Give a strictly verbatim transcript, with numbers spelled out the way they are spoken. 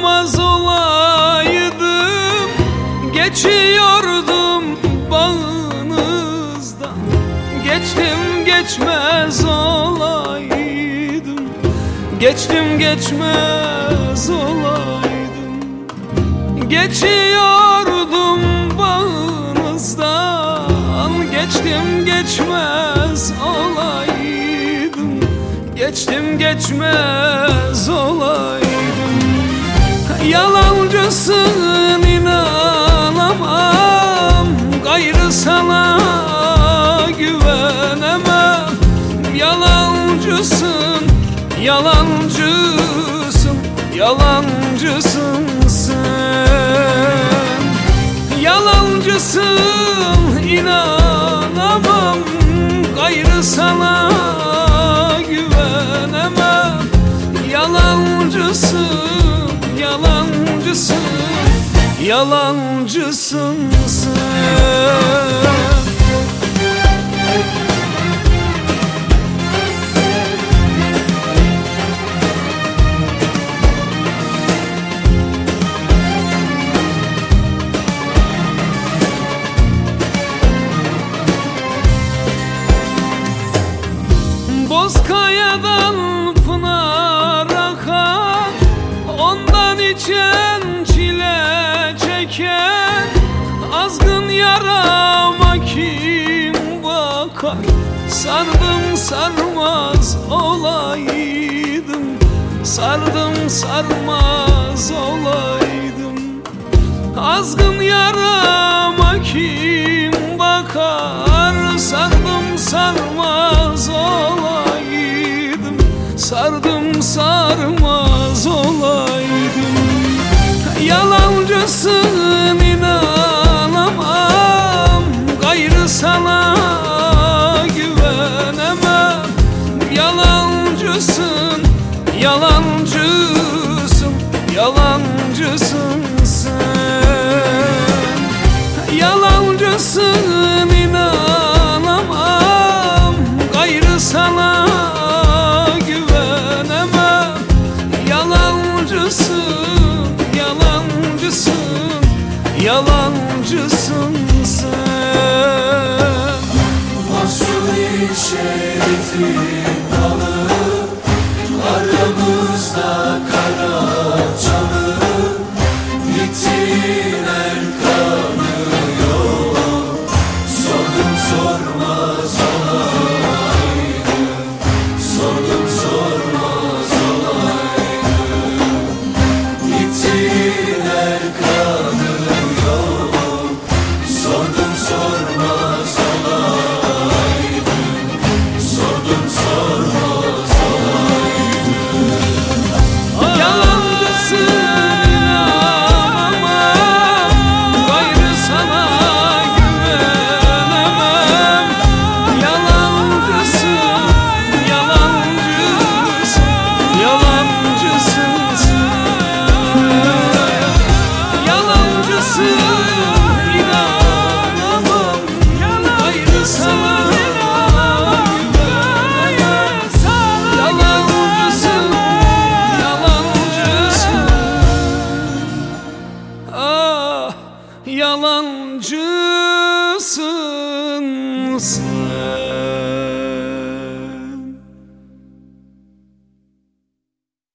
Anlamaz olaydım, geçiyordum bağınızdan. Geçtim geçmez olaydım, geçtim geçmez olaydım. Geçiyordum bağınızdan, geçtim geçmez olaydım, geçtim geçmez olaydım. Yalancısın, inanamam, gayrı sana güvenemem. Yalancısın, yalancısın, yalancısın sen. Yalancısın, inanamam, gayrı sana güvenemem. Yalancısın, yalancısın, yalancısın sen. Bozkaya'dan pınar akar, ondan içen çile çeker. Azgın yarama kim bakar? Sardım sarmaz olaydım, sardım sarmaz olaydım. Azgın yarama kim bakar? Sardım sarmaz olaydım, sardım sarmaz olaydım. Yalancısın, inanamam, gayrı sana güvenemem. Yalancısın, yalancısın, yalancısın sen. Yalancısın, inanamam, gayrı sana güvenemem. Yalancısın, yalancısın, yalancısın sen. Mahsur-i Şerif'in dalı, aramızda kara çalı. Gittin Erkan'ı yola, sordum sormaz olaydım, sordum sormaz olaydım. Gittin Erkan'ı yola, sordum sormaz olaydım, sordum sormaz olaydım. Yalancısın, yalancısın.